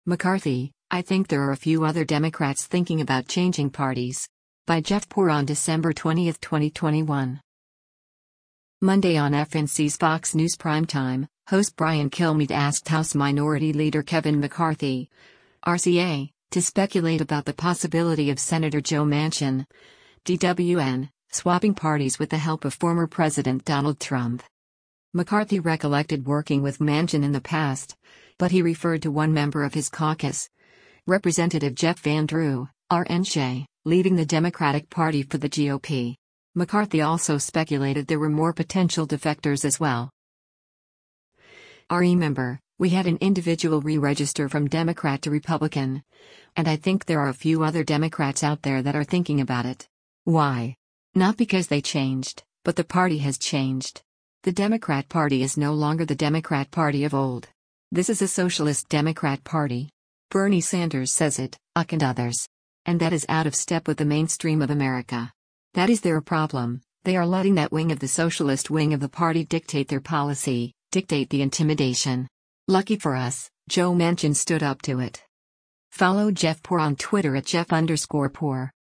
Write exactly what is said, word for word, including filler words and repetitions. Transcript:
McCarthy, I think there are a few other Democrats thinking about changing parties. By Jeff Poor on December twentieth, twenty twenty-one. Monday on F N C's Fox News Primetime, host Brian Kilmeade asked House Minority Leader Kevin McCarthy, R C A, to speculate about the possibility of Senator Joe Manchin, D W N, swapping parties with the help of former President Donald Trump. McCarthy recollected working with Manchin in the past, but he referred to one member of his caucus, Representative Jeff Van Drew, R N J, leading the Democratic Party for the G O P. McCarthy also speculated there were more potential defectors as well. Remember, we had an individual re-register from Democrat to Republican. And I think there are a few other Democrats out there that are thinking about it. Why? Not because they changed, but the party has changed. The Democrat Party is no longer the Democrat Party of old. This is a socialist Democrat Party. Bernie Sanders says it, U C and others. And that is out of step with the mainstream of America. That is their problem. They are letting that wing of the socialist wing of the party dictate their policy, dictate the intimidation. Lucky for us, Joe Manchin stood up to it. Follow Jeff Poor on Twitter at Jeff underscore Poor.